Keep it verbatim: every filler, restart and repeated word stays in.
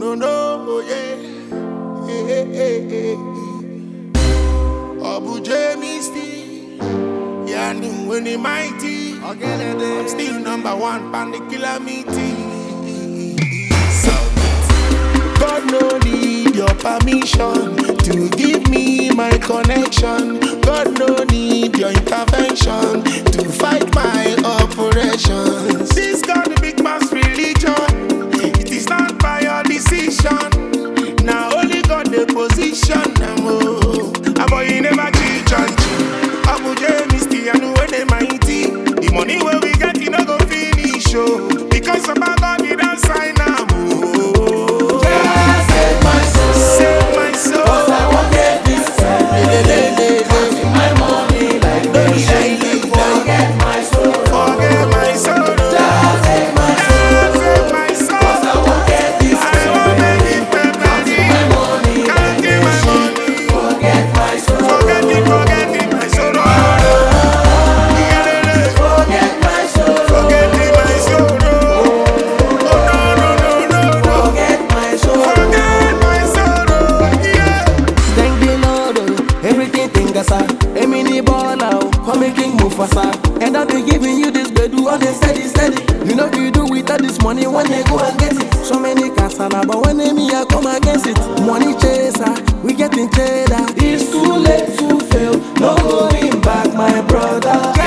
no, no, oh yeah. Hey, hey, hey, hey. Abu Jamie still, yeah, new when he mighty. I'm still number one, pan the killer meeting. So, God no need your permission to give me my connection. God no need your intervention to fight my operations. This God the big man's religion. It is not by your decision. Now only God the position. Oh, but you never cheat and cheat. Abu Jamie still and when they mighty. The money where we get, you know go finish. Oh, because of my God, you don't sign now. Oh, God save my soul. Save my soul. Cause I won't get this time. Counting my money like baby. Forget my soul. Forget my soul. God save my soul. Save my soul. Cause I won't get this I won't time. make it Counting my money like Counting my money. baby. Forget my soul. Forget it, forget it, my soul. Forget my soul. Forget it, my soul. Oh, no, no, no, no, no. Forget my soul. Forget my soul. Yeah. Thank the Lord, oh, everything tingasa. Emini ball now, come making move faster. And I'll be giving you this bedu on the steady, steady. You know you do without this money when they go and get it. So many kasala, but when they me I come against it. Money chaser, we getting cheddar. It's too late to fail, no going back, my brother.